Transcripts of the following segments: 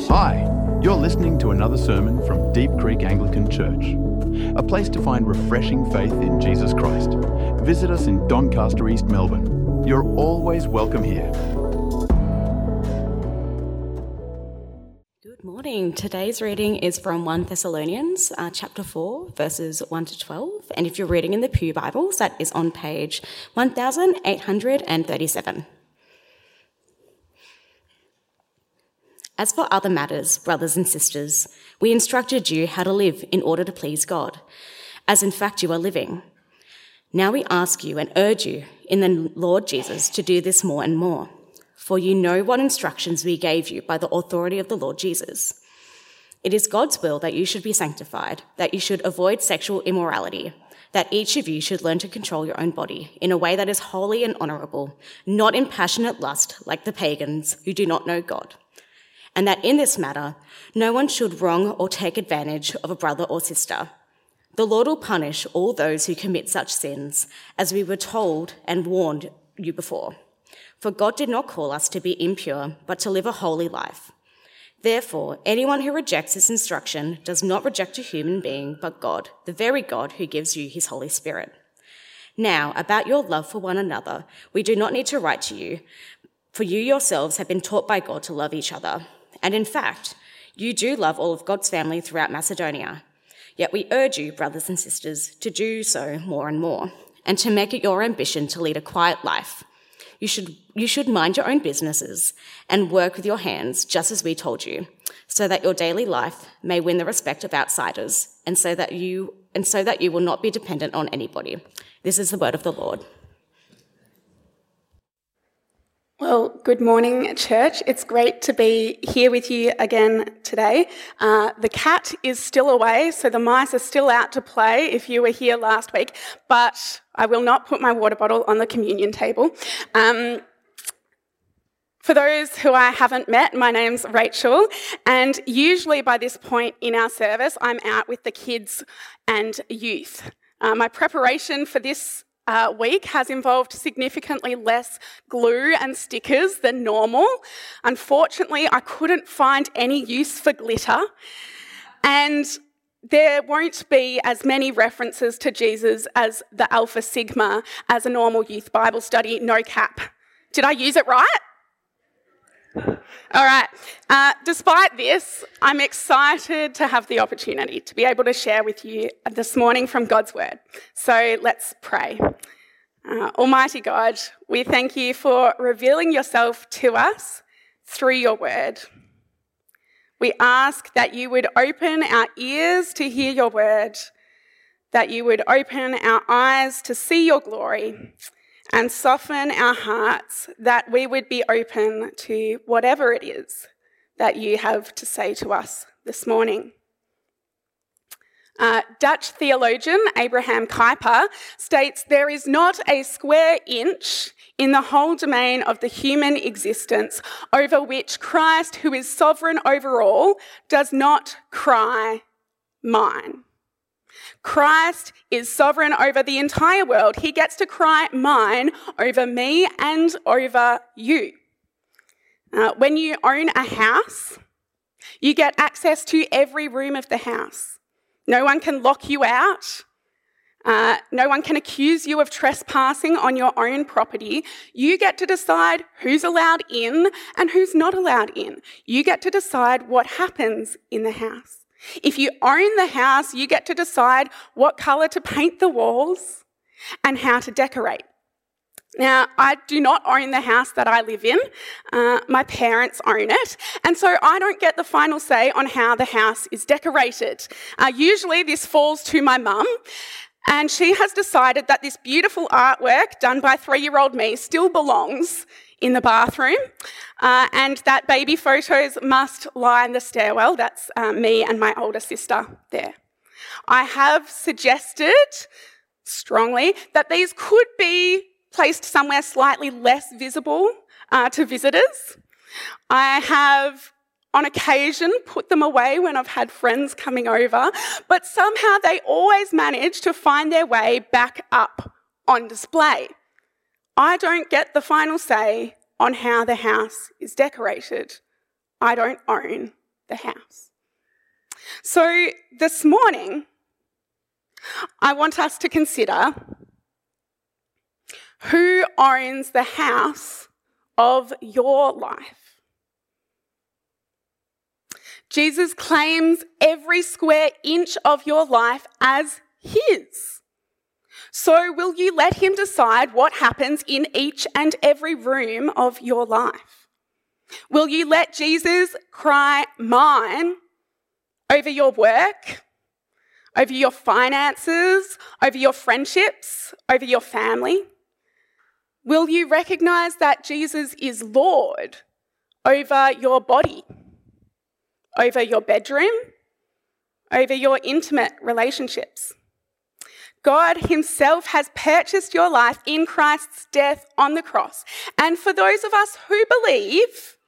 Hi, you're listening to another sermon from Deep Creek Anglican Church, a place to find refreshing faith in Jesus Christ. Visit us in Doncaster, East Melbourne. You're always welcome here. Good morning. Today's reading is from 1 Thessalonians chapter 4, verses 1 to 12. And if you're reading in the Pew Bibles, that is on page 1837. As for other matters, brothers and sisters, we instructed you how to live in order to please God, as in fact you are living. Now we ask you and urge you in the Lord Jesus to do this more and more, for you know what instructions we gave you by the authority of the Lord Jesus. It is God's will that you should be sanctified, that you should avoid sexual immorality, that each of you should learn to control your own body in a way that is holy and honourable, not in passionate lust like the pagans who do not know God. And that in this matter, no one should wrong or take advantage of a brother or sister. The Lord will punish all those who commit such sins, as we were told and warned you before. For God did not call us to be impure, but to live a holy life. Therefore, anyone who rejects this instruction does not reject a human being, but God, the very God who gives you his Holy Spirit. Now, about your love for one another, we do not need to write to you, for you yourselves have been taught by God to love each other. And in fact, you do love all of God's family throughout Macedonia. Yet we urge you, brothers and sisters, to do so more and more, and to make it your ambition to lead a quiet life. You should mind your own businesses and work with your hands, just as we told you, so that your daily life may win the respect of outsiders, and so that you will not be dependent on anybody. This is the word of the Lord. Well, good morning, church. It's great to be here with you again today. The cat is still away, so the mice are still out to play if you were here last week, but I will not put my water bottle on the communion table. For those who I haven't met, my name's Rachel, and usually by this point in our service, I'm out with the kids and youth. My preparation for this week has involved significantly less glue and stickers than normal. Unfortunately, I couldn't find any use for glitter, and there won't be as many references to Jesus as the Alpha Sigma as a normal youth Bible study, no cap. Did I use it right? All right. Despite this, I'm excited to have the opportunity to be able to share with you this morning from God's Word. So let's pray. Almighty God, we thank you for revealing yourself to us through your Word. We ask that you would open our ears to hear your Word, that you would open our eyes to see your glory, and soften our hearts that we would be open to whatever it is that you have to say to us this morning. Dutch theologian Abraham Kuyper states, "There is not a square inch in the whole domain of the human existence over which Christ, who is sovereign over all, does not cry, 'Mine.' Christ is sovereign over the entire world. He gets to cry 'mine' over me and over you. When you own a house, you get access to every room of the house. No one can lock you out. No one can accuse you of trespassing on your own property. You get to decide who's allowed in and who's not allowed in. You get to decide what happens in the house. If you own the house, you get to decide what colour to paint the walls and how to decorate. Now, I do not own the house that I live in. My parents own it, and so I don't get the final say on how the house is decorated. Usually this falls to my mum, and she has decided that this beautiful artwork done by 3-year-old me still belongs in the bathroom, and that baby photos must line the stairwell. That's me and my older sister there. I have suggested strongly that these could be placed somewhere slightly less visible to visitors. I have on occasion put them away when I've had friends coming over, but somehow they always manage to find their way back up on display. I don't get the final say on how the house is decorated. I don't own the house. So this morning, I want us to consider who owns the house of your life. Jesus claims every square inch of your life as his. So will you let him decide what happens in each and every room of your life? Will you let Jesus cry mine over your work, over your finances, over your friendships, over your family? Will you recognise that Jesus is Lord over your body, over your bedroom, over your intimate relationships? God himself has purchased your life in Christ's death on the cross. And for those of us who believe,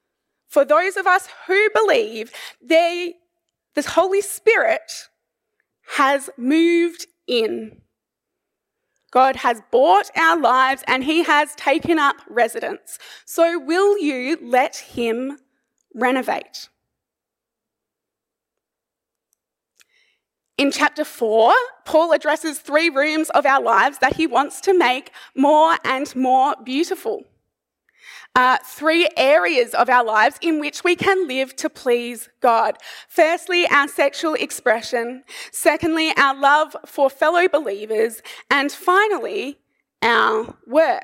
the Holy Spirit has moved in. God has bought our lives and he has taken up residence. So will you let him renovate? In chapter 4, Paul addresses 3 rooms of our lives that he wants to make more and more beautiful. 3 areas of our lives in which we can live to please God. Firstly, our sexual expression. Secondly, our love for fellow believers. And finally, our work.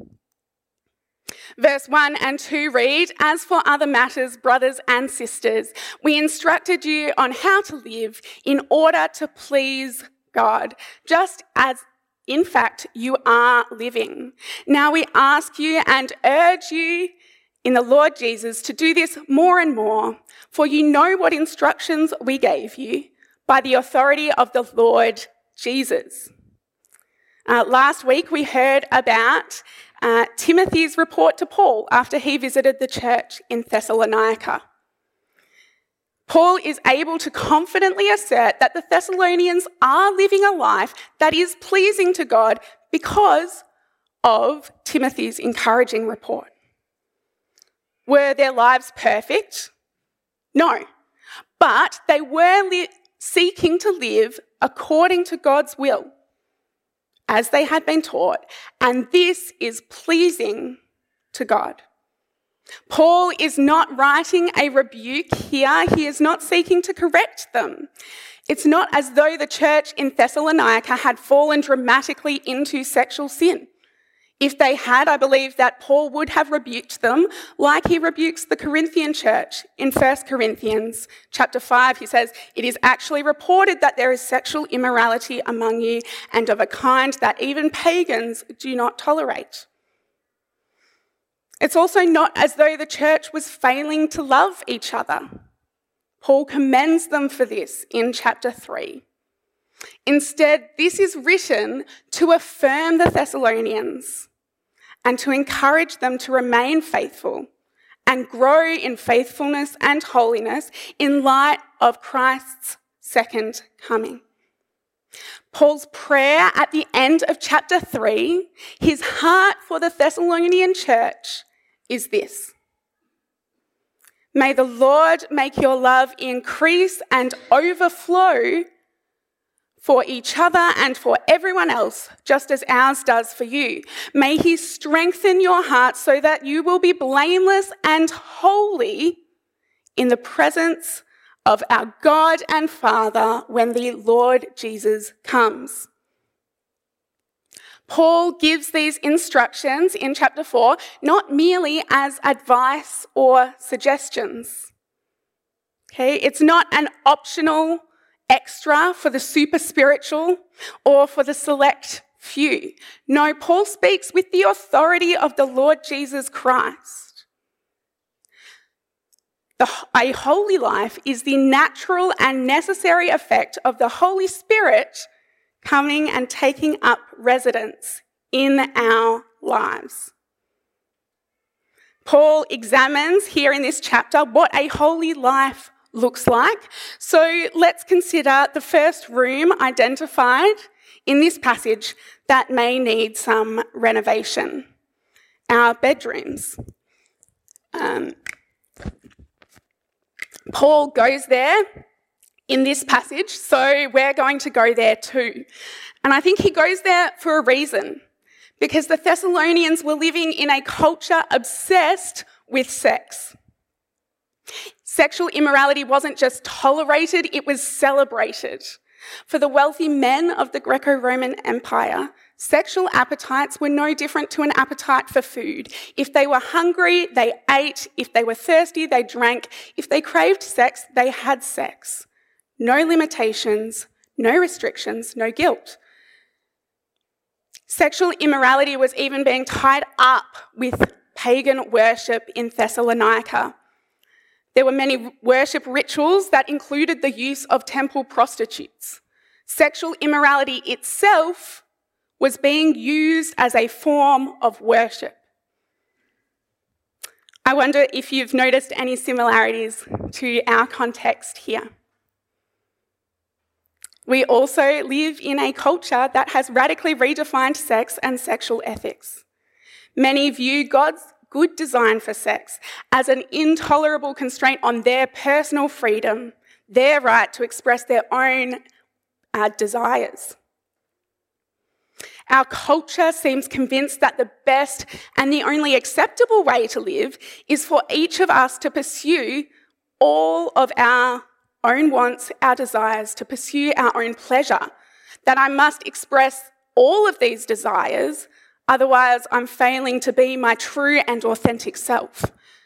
Verse 1 and 2 read, "As for other matters, brothers and sisters, we instructed you on how to live in order to please God, just as in fact you are living. Now we ask you and urge you in the Lord Jesus to do this more and more, for you know what instructions we gave you by the authority of the Lord Jesus." Last week we heard about Timothy's report to Paul after he visited the church in Thessalonica. Paul is able to confidently assert that the Thessalonians are living a life that is pleasing to God because of Timothy's encouraging report. Were their lives perfect? No. But they were seeking to live according to God's will, as they had been taught, and this is pleasing to God. Paul is not writing a rebuke here. He is not seeking to correct them. It's not as though the church in Thessalonica had fallen dramatically into sexual sin. If they had, I believe that Paul would have rebuked them like he rebukes the Corinthian church in 1 Corinthians chapter 5. He says, "It is actually reported that there is sexual immorality among you and of a kind that even pagans do not tolerate." It's also not as though the church was failing to love each other. Paul commends them for this in chapter 3. Instead, this is written to affirm the Thessalonians and to encourage them to remain faithful and grow in faithfulness and holiness in light of Christ's second coming. Paul's prayer at the end of chapter 3, his heart for the Thessalonian church is this: "May the Lord make your love increase and overflow for each other and for everyone else, just as ours does for you. May he strengthen your hearts so that you will be blameless and holy in the presence of our God and Father when the Lord Jesus comes." Paul gives these instructions in chapter 4 not merely as advice or suggestions. Okay, it's not an optional extra for the super spiritual or for the select few. No, Paul speaks with the authority of the Lord Jesus Christ. A holy life is the natural and necessary effect of the Holy Spirit coming and taking up residence in our lives. Paul examines here in this chapter what a holy life looks like. So let's consider the first room identified in this passage that may need some renovation: our bedrooms. Paul goes there in this passage, so we're going to go there too. And I think he goes there for a reason, because the Thessalonians were living in a culture obsessed with sex. Sexual immorality wasn't just tolerated, it was celebrated. For the wealthy men of the Greco-Roman Empire, sexual appetites were no different to an appetite for food. If they were hungry, they ate. If they were thirsty, they drank. If they craved sex, they had sex. No limitations, no restrictions, no guilt. Sexual immorality was even being tied up with pagan worship in Thessalonica. There were many worship rituals that included the use of temple prostitutes. Sexual immorality itself was being used as a form of worship. I wonder if you've noticed any similarities to our context here. We also live in a culture that has radically redefined sex and sexual ethics. Many view God's good design for sex as an intolerable constraint on their personal freedom, their right to express their own desires. Our culture seems convinced that the best and the only acceptable way to live is for each of us to pursue all of our own wants, our desires, to pursue our own pleasure, that I must express all of these desires, otherwise I'm failing to be my true and authentic self.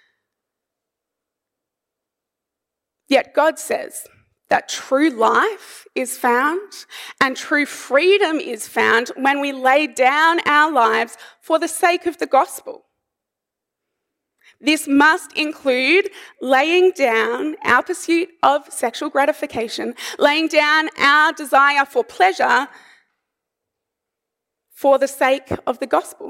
Yet God says that true life is found and true freedom is found when we lay down our lives for the sake of the gospel. This must include laying down our pursuit of sexual gratification, laying down our desire for pleasure for the sake of the gospel.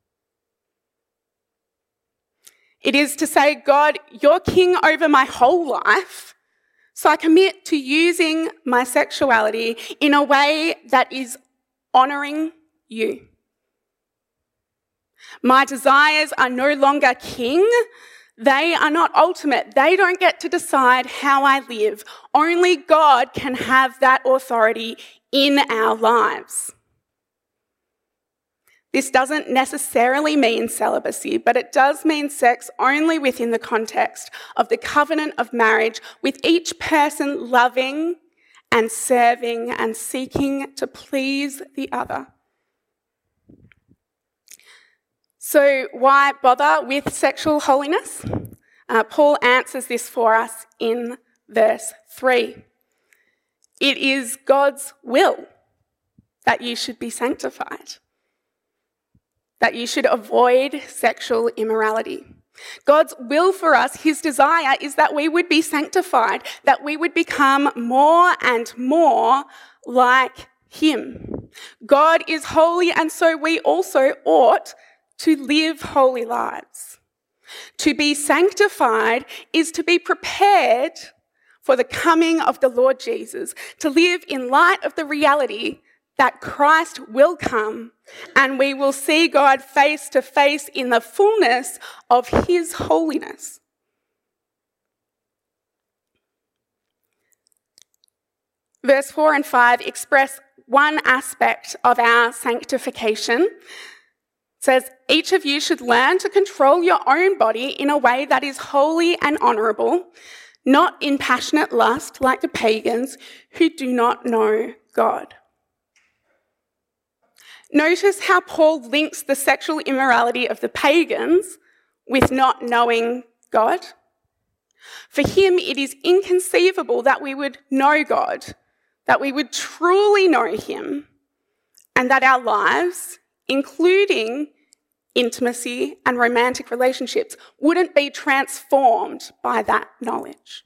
It is to say, God, you're king over my whole life, so I commit to using my sexuality in a way that is honouring you. My desires are no longer king. They are not ultimate. They don't get to decide how I live. Only God can have that authority in our lives. This doesn't necessarily mean celibacy, but it does mean sex only within the context of the covenant of marriage, with each person loving and serving and seeking to please the other. So why bother with sexual holiness? Paul answers this for us in verse 3. It is God's will that you should be sanctified, that you should avoid sexual immorality. God's will for us, his desire, is that we would be sanctified, that we would become more and more like him. God is holy, and so we also ought to live holy lives. To be sanctified is to be prepared for the coming of the Lord Jesus, to live in light of the reality that Christ will come and we will see God face to face in the fullness of his holiness. Verse 4 and 5 express one aspect of our sanctification. It says, each of you should learn to control your own body in a way that is holy and honourable, not in passionate lust like the pagans who do not know God. Notice how Paul links the sexual immorality of the pagans with not knowing God. For him, it is inconceivable that we would know God, that we would truly know him, and that our lives, including intimacy and romantic relationships, wouldn't be transformed by that knowledge.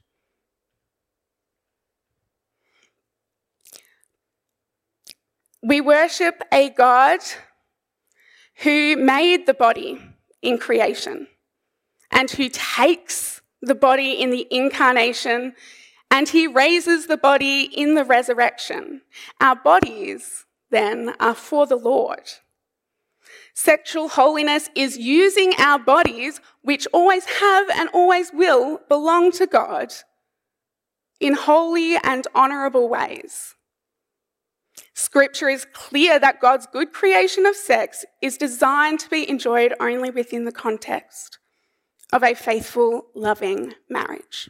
We worship a God who made the body in creation and who takes the body in the incarnation and he raises the body in the resurrection. Our bodies, then, are for the Lord. Sexual holiness is using our bodies, which always have and always will belong to God, in holy and honourable ways. Scripture is clear that God's good creation of sex is designed to be enjoyed only within the context of a faithful, loving marriage.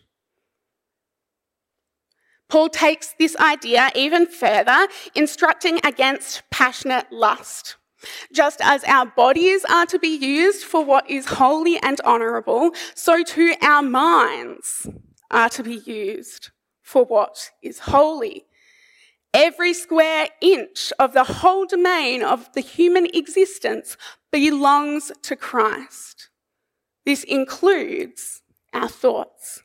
Paul takes this idea even further, instructing against passionate lust. Just as our bodies are to be used for what is holy and honourable, so too our minds are to be used for what is holy. Every square inch of the whole domain of the human existence belongs to Christ. This includes our thoughts.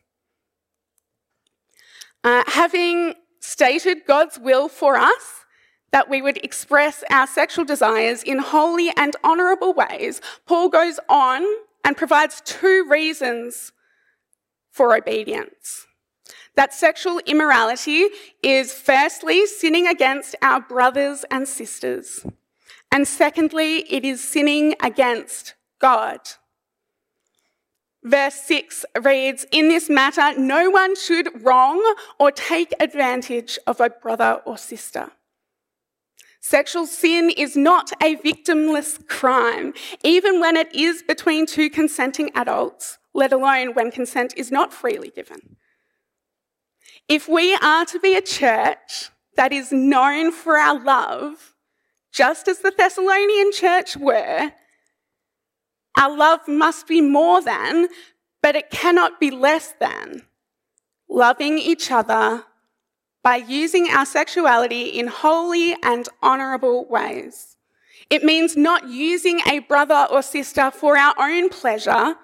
Having stated God's will for us, that we would express our sexual desires in holy and honourable ways, Paul goes on and provides 2 reasons for obedience. That sexual immorality is firstly sinning against our brothers and sisters, and secondly, it is sinning against God. Verse 6 reads, "In this matter, no one should wrong or take advantage of a brother or sister." Sexual sin is not a victimless crime, even when it is between 2 consenting adults, let alone when consent is not freely given. If we are to be a church that is known for our love, just as the Thessalonian church were, our love must be more than, but it cannot be less than, loving each other by using our sexuality in holy and honourable ways. It means not using a brother or sister for our own pleasure,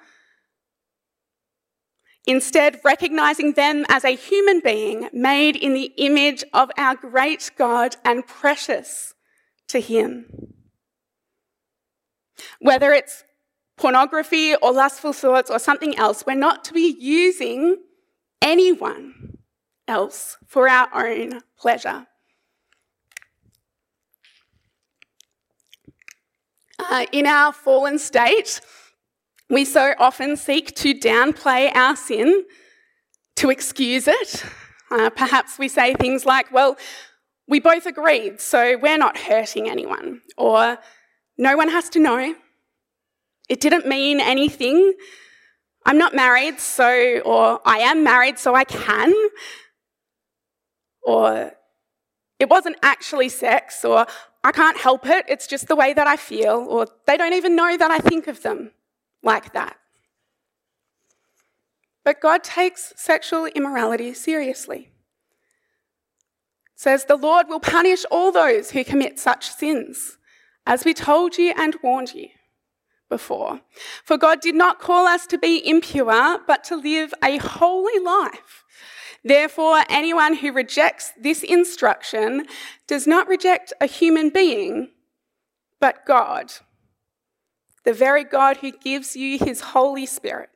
instead recognising them as a human being made in the image of our great God and precious to Him. Whether it's pornography or lustful thoughts or something else, we're not to be using anyone else for our own pleasure. In our fallen state, we so often seek to downplay our sin, to excuse it. Perhaps we say things like, well, we both agreed, so we're not hurting anyone. Or, no one has to know. It didn't mean anything. I'm not married, or I am married, so I can. Or, it wasn't actually sex, or I can't help it, it's just the way that I feel, or they don't even know that I think of them like that. But God takes sexual immorality seriously. It says, "The Lord will punish all those who commit such sins, as we told you and warned you before. For God did not call us to be impure, but to live a holy life. Therefore, anyone who rejects this instruction does not reject a human being, but God, the very God who gives you His Holy Spirit."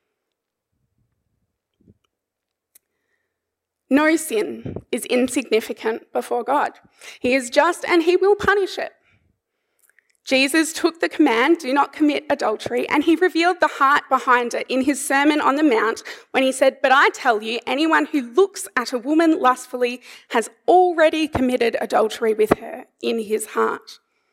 No sin is insignificant before God. He is just and He will punish it. Jesus took the command, "Do not commit adultery," and He revealed the heart behind it in His Sermon on the Mount when He said, "But I tell you, anyone who looks at a woman lustfully has already committed adultery with her in his heart."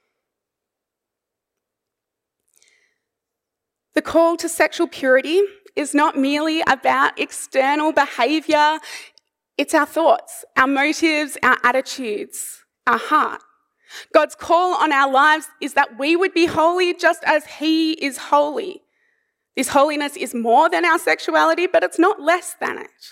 The call to sexual purity is not merely about external behaviour, it's our thoughts, our motives, our attitudes, our heart. God's call on our lives is that we would be holy just as He is holy. This holiness is more than our sexuality, but it's not less than it.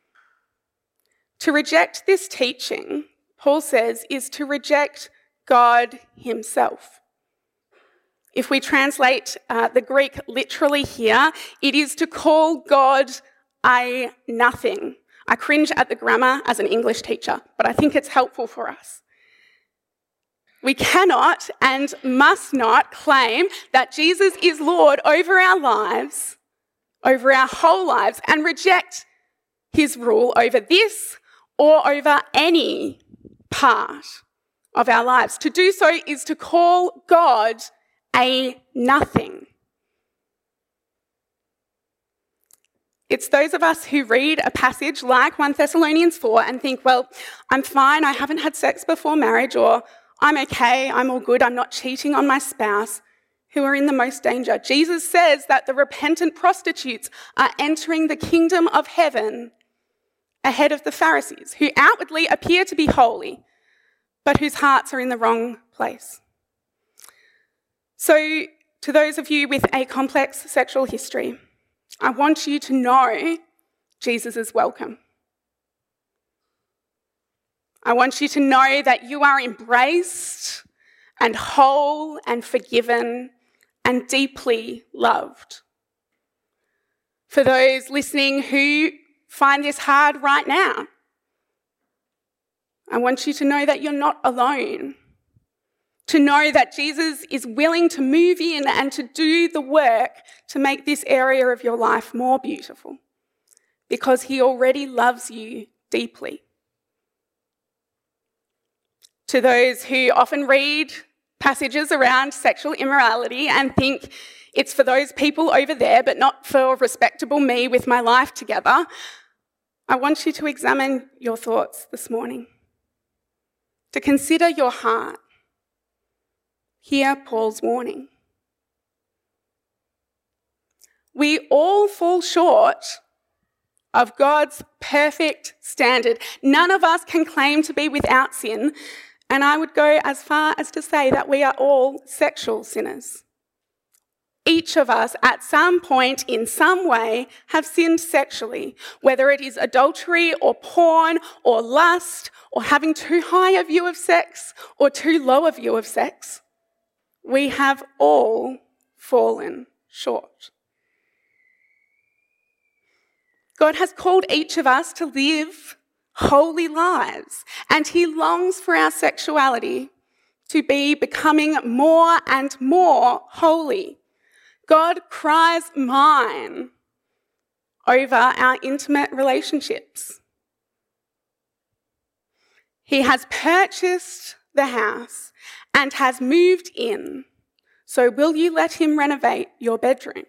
To reject this teaching, Paul says, is to reject God Himself. If we translate the Greek literally here, it is to call God a nothing. I cringe at the grammar as an English teacher, but I think it's helpful for us. We cannot and must not claim that Jesus is Lord over our lives, over our whole lives, and reject His rule over this or over any part of our lives. To do so is to call God a nothing. It's those of us who read a passage like 1 Thessalonians 4 and think, well, I'm fine, I haven't had sex before marriage, or I'm okay, I'm all good, I'm not cheating on my spouse, who are in the most danger. Jesus says that the repentant prostitutes are entering the kingdom of heaven ahead of the Pharisees, who outwardly appear to be holy, but whose hearts are in the wrong place. So, to those of you with a complex sexual history, I want you to know Jesus is welcome. I want you to know that you are embraced and whole and forgiven and deeply loved. For those listening who find this hard right now, I want you to know that you're not alone. To know that Jesus is willing to move in and to do the work to make this area of your life more beautiful, because he already loves you deeply. To those who often read passages around sexual immorality and think it's for those people over there, but not for respectable me with my life together, I want you to examine your thoughts this morning, to consider your heart. Hear Paul's warning. We all fall short of God's perfect standard. None of us can claim to be without sin, and I would go as far as to say that we are all sexual sinners. Each of us at some point in some way have sinned sexually, whether it is adultery or porn or lust or having too high a view of sex or too low a view of sex. We have all fallen short. God has called each of us to live holy lives, and he longs for our sexuality to be becoming more and more holy. God cries mine over our intimate relationships. He has purchased the house and has moved in. So will you let him renovate your bedroom?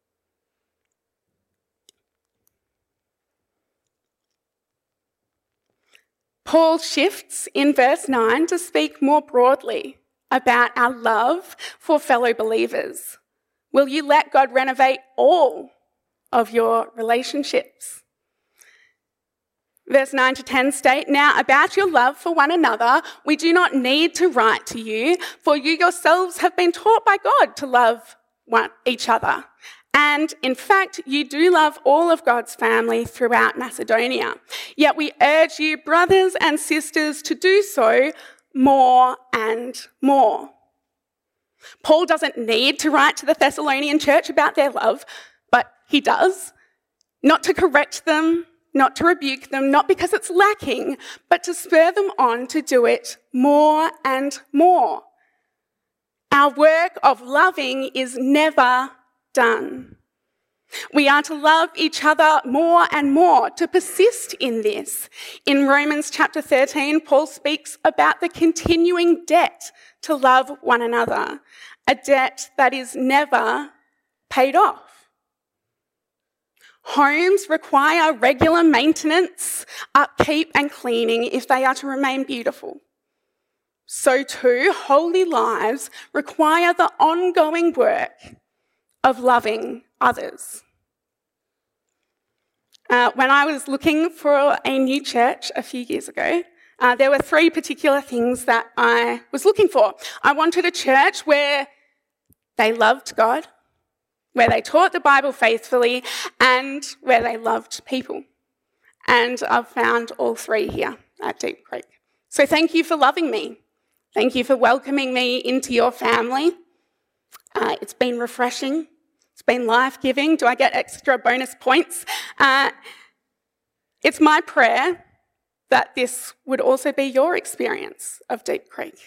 Paul shifts in verse 9 to speak more broadly about our love for fellow believers. Will you let God renovate all of your relationships? Verse 9 to 10 state, "Now about your love for one another, we do not need to write to you, for you yourselves have been taught by God to love each other. And in fact, you do love all of God's family throughout Macedonia. Yet we urge you, brothers and sisters, to do so more and more." Paul doesn't need to write to the Thessalonian church about their love, but he does. Not to correct them, not to rebuke them, not because it's lacking, but to spur them on to do it more and more. Our work of loving is never done. We are to love each other more and more, to persist in this. In Romans chapter 13, Paul speaks about the continuing debt to love one another, a debt that is never paid off. Homes require regular maintenance, upkeep and cleaning if they are to remain beautiful. So too, holy lives require the ongoing work of loving others. When I was looking for a new church a few years ago, there were three particular things that I was looking for. I wanted a church where they loved God, where they taught the Bible faithfully, and where they loved people. And I've found all three here at Deep Creek. So thank you for loving me. Thank you for welcoming me into your family. It's been refreshing. It's been life-giving. Do I get extra bonus points? It's my prayer that this would also be your experience of Deep Creek.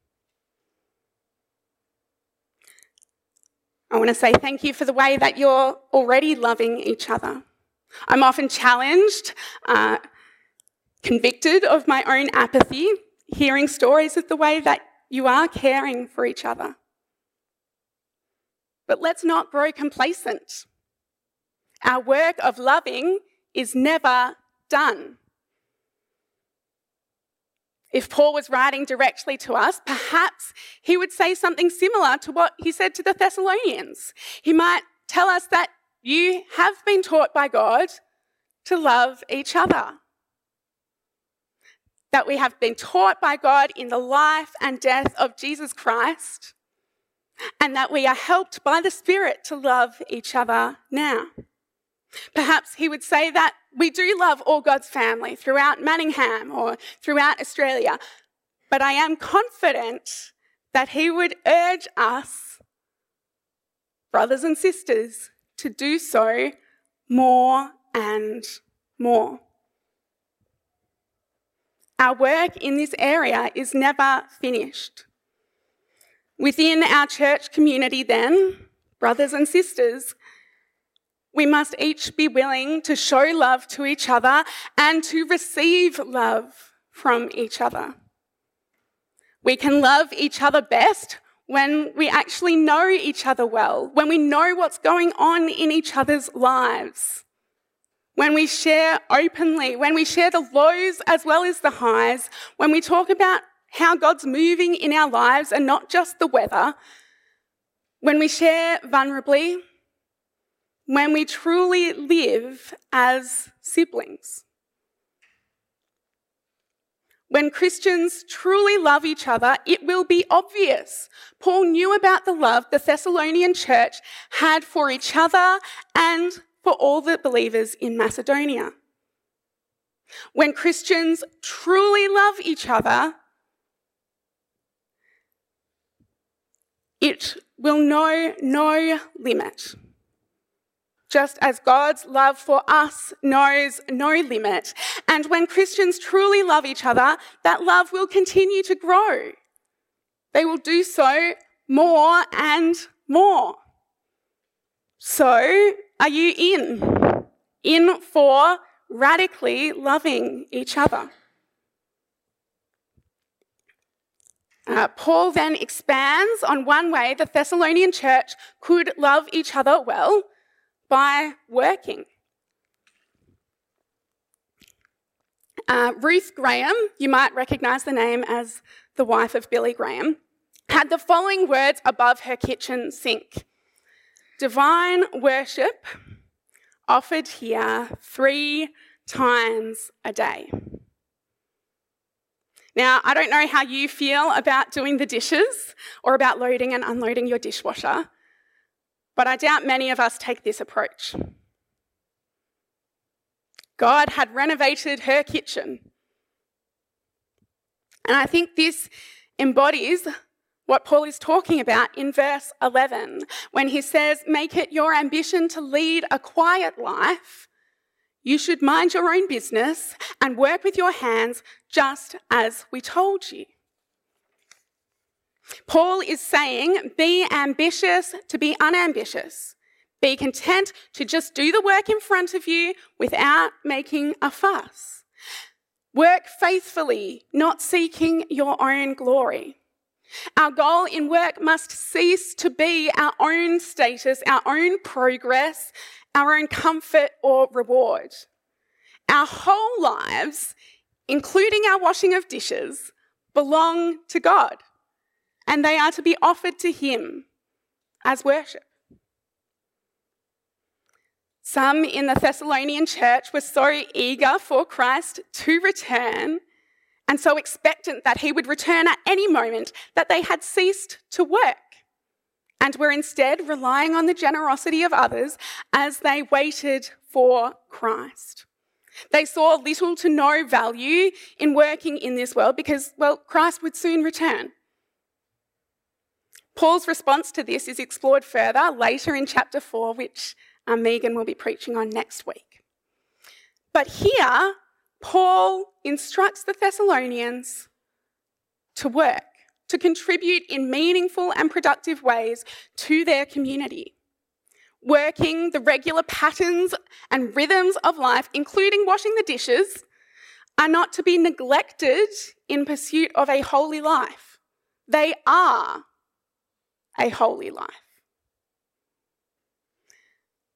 I want to say thank you for the way that you're already loving each other. I'm often challenged, convicted of my own apathy, hearing stories of the way that you are caring for each other. But let's not grow complacent. Our work of loving is never done. If Paul was writing directly to us, perhaps he would say something similar to what he said to the Thessalonians. He might tell us that you have been taught by God to love each other. That we have been taught by God in the life and death of Jesus Christ, and that we are helped by the Spirit to love each other now. Perhaps he would say that we do love all God's family throughout Manningham or throughout Australia, but I am confident that he would urge us, brothers and sisters, to do so more and more. Our work in this area is never finished. Within our church community then, brothers and sisters, we must each be willing to show love to each other and to receive love from each other. We can love each other best when we actually know each other well, when we know what's going on in each other's lives, when we share openly, when we share the lows as well as the highs, when we talk about how God's moving in our lives and not just the weather, when we share vulnerably, when we truly live as siblings. When Christians truly love each other, it will be obvious. Paul knew about the love the Thessalonian church had for each other and for all the believers in Macedonia. When Christians truly love each other, it will know no limit. Just as God's love for us knows no limit. And when Christians truly love each other, that love will continue to grow. They will do so more and more. So, are you in? In for radically loving each other. Paul then expands on one way the Thessalonian church could love each other well, by working. Ruth Graham, you might recognise the name as the wife of Billy Graham, had the following words above her kitchen sink: divine worship offered here 3 times a day. Now, I don't know how you feel about doing the dishes or about loading and unloading your dishwasher, but I doubt many of us take this approach. God had renovated her kitchen. And I think this embodies what Paul is talking about in verse 11, when he says, make it your ambition to lead a quiet life. You should mind your own business and work with your hands just as we told you. Paul is saying, be ambitious to be unambitious. Be content to just do the work in front of you without making a fuss. Work faithfully, not seeking your own glory. Our goal in work must cease to be our own status, our own progress, our own comfort or reward. Our whole lives, including our washing of dishes, belong to God. And they are to be offered to him as worship. Some in the Thessalonian church were so eager for Christ to return and so expectant that he would return at any moment that they had ceased to work and were instead relying on the generosity of others as they waited for Christ. They saw little to no value in working in this world because, well, Christ would soon return. Paul's response to this is explored further later in chapter 4, which Megan will be preaching on next week. But here, Paul instructs the Thessalonians to work, to contribute in meaningful and productive ways to their community. Working the regular patterns and rhythms of life, including washing the dishes, are not to be neglected in pursuit of a holy life. They are a holy life.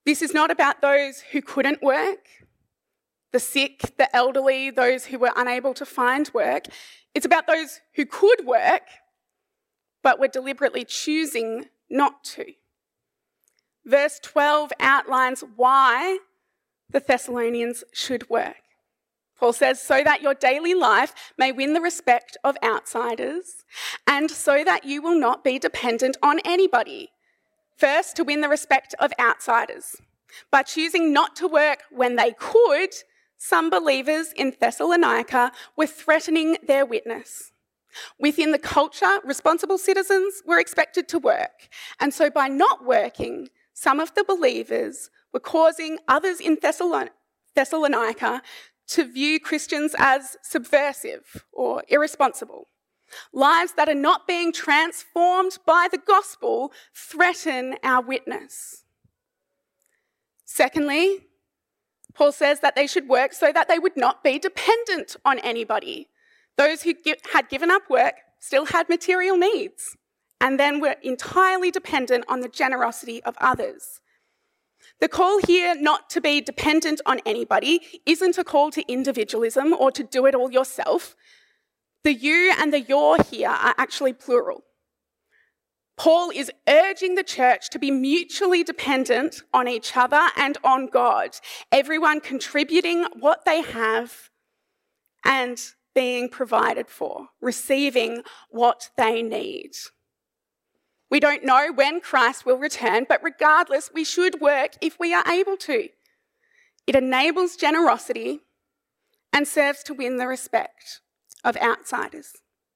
This is not about those who couldn't work, the sick, the elderly, those who were unable to find work. It's about those who could work, but were deliberately choosing not to. Verse 12 outlines why the Thessalonians should work. Paul says, so that your daily life may win the respect of outsiders, and so that you will not be dependent on anybody. First, to win the respect of outsiders. By choosing not to work when they could, some believers in Thessalonica were threatening their witness. Within the culture, responsible citizens were expected to work, and so by not working, some of the believers were causing others in Thessalonica to view Christians as subversive or irresponsible. Lives that are not being transformed by the gospel threaten our witness. Secondly, Paul says that they should work so that they would not be dependent on anybody. Those who had given up work still had material needs and then were entirely dependent on the generosity of others. The call here not to be dependent on anybody isn't a call to individualism or to do it all yourself. The you and the your here are actually plural. Paul is urging the church to be mutually dependent on each other and on God, everyone contributing what they have and being provided for, receiving what they need. We don't know when Christ will return, but regardless, we should work if we are able to. It enables generosity and serves to win the respect of outsiders.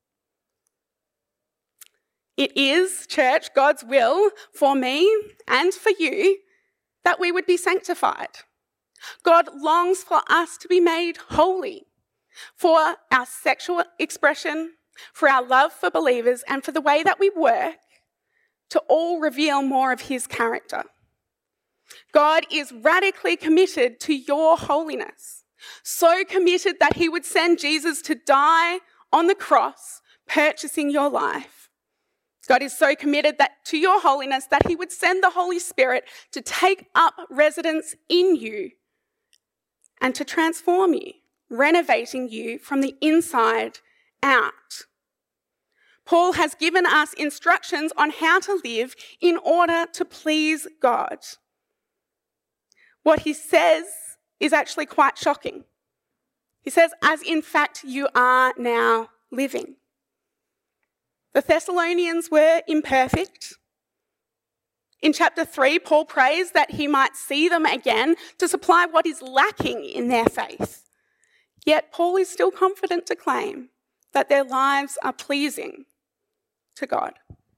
It is, church, God's will for me and for you that we would be sanctified. God longs for us to be made holy, for our sexual expression, for our love for believers, and for the way that we work to all reveal more of his character. God is radically committed to your holiness, so committed that he would send Jesus to die on the cross, purchasing your life. God is so committed to your holiness that he would send the Holy Spirit to take up residence in you and to transform you, renovating you from the inside out. Paul has given us instructions on how to live in order to please God. What he says is actually quite shocking. He says, as in fact you are now living. The Thessalonians were imperfect. In chapter 3, Paul prays that he might see them again to supply what is lacking in their faith. Yet Paul is still confident to claim that their lives are pleasing to God.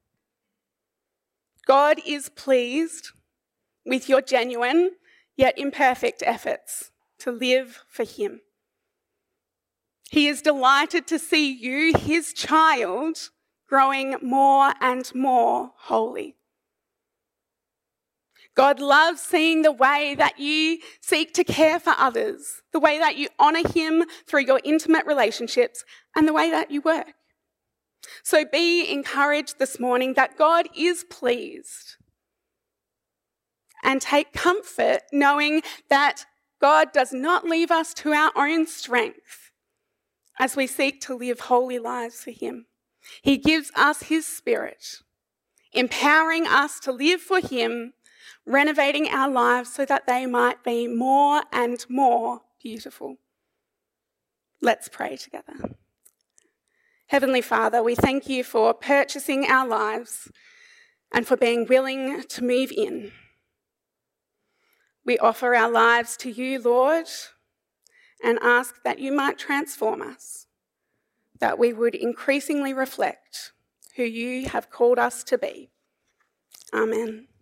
God is pleased with your genuine yet imperfect efforts to live for him. He is delighted to see you, his child, growing more and more holy. God loves seeing the way that you seek to care for others, the way that you honour him through your intimate relationships, and the way that you work. So be encouraged this morning that God is pleased. And take comfort knowing that God does not leave us to our own strength as we seek to live holy lives for him. He gives us his Spirit, empowering us to live for him, renovating our lives so that they might be more and more beautiful. Let's pray together. Heavenly Father, we thank you for purchasing our lives and for being willing to move in. We offer our lives to you, Lord, and ask that you might transform us, that we would increasingly reflect who you have called us to be. Amen.